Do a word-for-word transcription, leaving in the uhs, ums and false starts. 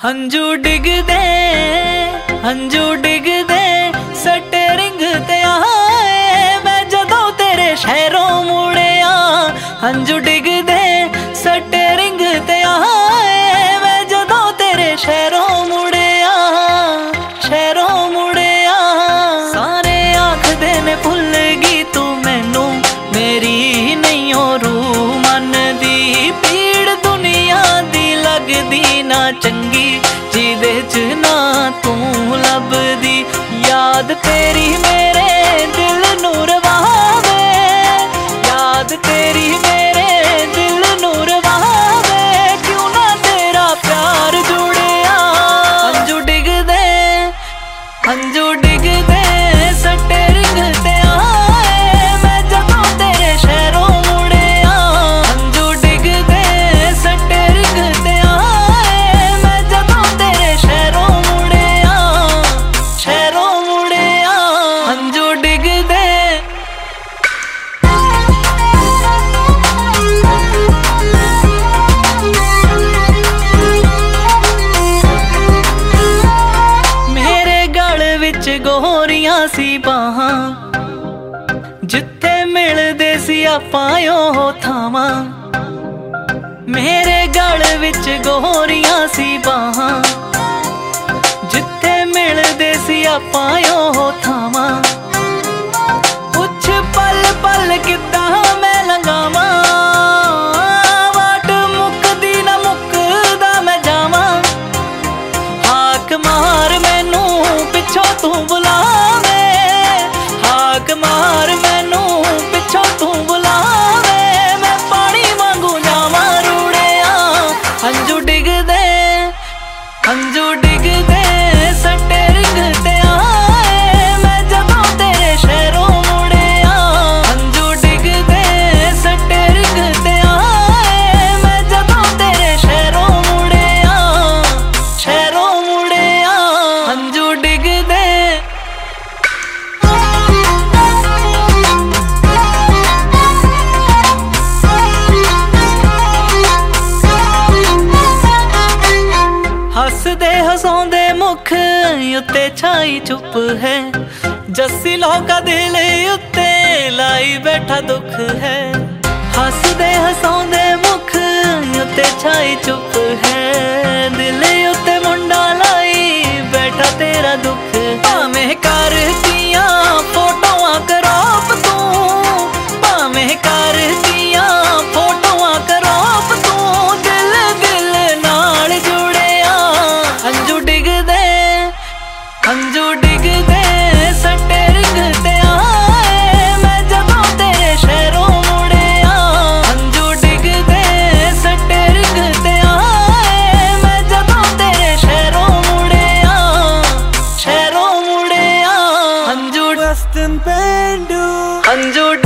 हंजू डिगदे हंजू डिगदे shuttering ते आए मैं जदों तेरे शहरों मुड़िया। हंजू डिगदे सटरिंग ते आए मैं जदों तेरे शहरों मुड़िया शहरों मुड़िया। सारे आखदे ने भुल गई तू मैनू मेरी नहीं हो रू मन दी पीड़ दुनिया दी लगदी ना चंगी जिदे च ना तू लभदी। याद तेरी मेरे दिल नू रवावे याद तेरी मेरे दिल नू रवावे क्यों ना तेरा प्यार जुड़िया। हंजू डिगदे हंजू डिगदे सटरिंग ते आए मैं जदों तेरे शहरों मुड़िया। हंजू डिगदे सटरिंग ते आए मैं जदों तेरे शहरों मुड़िया शहरों मुड़िया। हंजू डिगदे मेरे गल विच गोरियां सी बाहां जिथे मिलदे सी आपां ओ थावां। मेरे गल विच गोरियां सी बाहां जिथे मिलदे सी आपां ओ थावां। पुछ पल पल किद्दां मैं लंघावां वाट मुकदी ना मुकदा मैं जावां। हाक मार मैनू पिछों तू बुलावे हाक मार मैनू पिछों तू बुलावे मैं पानी वांगू जावां रूड़िया। हंजू डिगदे हंजू डिगदे सटरिंग ते आए मैं जदों तेरे शहरों मुड़िया। हंजू डिगदे सटरिंग ते आए मैं जदों तेरे शहरों मुड़िया शहरों मुड़िया। हंजू डिगदे हसदे हसौंदे मुख उत्ते छाई चुप है जस्सी लोका दिल उत्ते लाई बैठा दुख है। हसदे हसौंदे मुख उत्ते छाई चुप है दिल उत्ते मुंडा लाई बैठा तेरा दुख। भावें करतियां फोटोआं करोप तू भावें करतियां फोटोआं करोप तू दिल दिल नाल जुड़िया। हंजू डिगदे हंजू डिगदे सटरिंग ते आए मैं जदों तेरे शहरों मुड़िया। हंजू डिगदे सटरिंग ते आए मैं जदों तेरे शहरों मुड़िया शहरों मुड़िया। हंजू Western Bandu हंजू